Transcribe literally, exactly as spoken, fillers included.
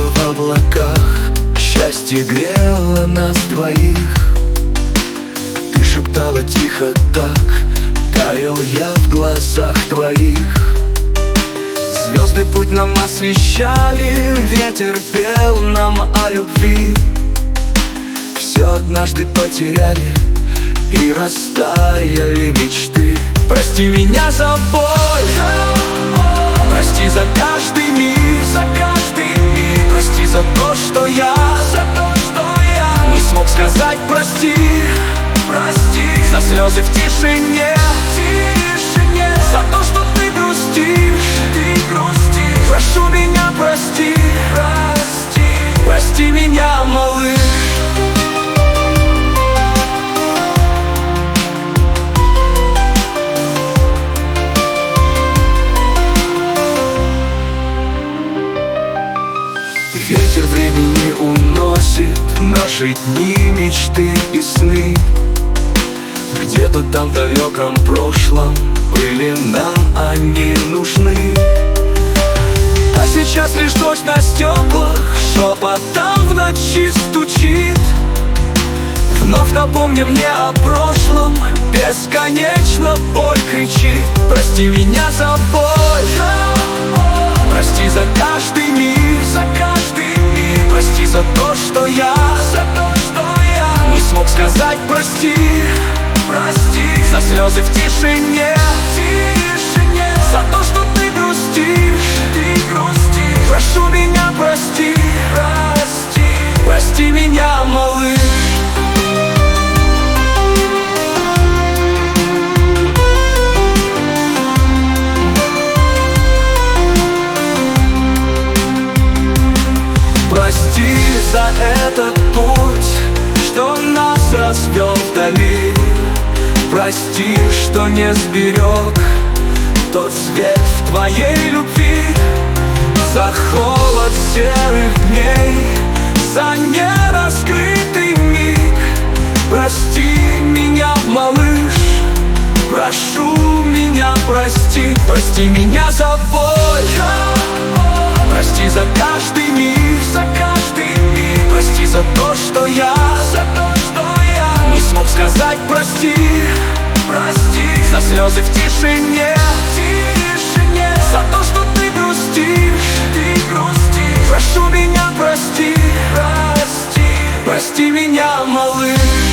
в облаках, счастье грело нас двоих. Ты шептала тихо так, таял я в глазах твоих. Звезды путь нам освещали, ветер пел нам о любви. Все однажды потеряли, и растаяли мечты. Прости меня за боль, прости за каждый миг, за каждый миг. Прости за то, что я, за то, что я не смог сказать прости, прости. За слезы в тишине, тишине. За то, что ты грустишь, ты грустишь. Прошу меня, прости, прости. Прости меня, малыш. Ветер времени уносит наши дни, мечты и сны. Где-то там в далеком прошлом были нам они нужны. А сейчас лишь дождь на стеклах шепотом в ночи стучит. Вновь напомни мне о прошлом, бесконечно боль кричит. Прости меня за боль, прости за каждый миг, за каждый миг. Прости за то, что я, за то, что я не смог сказать прости, прости. За слезы в тишине, тишине. За то, что ты грустишь, ты грустишь. Прошу меня, прости, прости. Прости меня, малыш. Прости за этот путь, что нас развел вдали. Прости, что не сберег тот свет в твоей любви. За холод серых дней, за нераскрытый миг. Прости меня, малыш, прошу меня, прости. Прости меня за боль, прости за каждый миг, за каждый миг. Прости за то, что я, за то, что я не смог сказать прости, прости. За слезы в тишине, тишине. За то, что ты грустишь, ты грустишь. Прошу меня, прости, прости. Прости меня, малыш.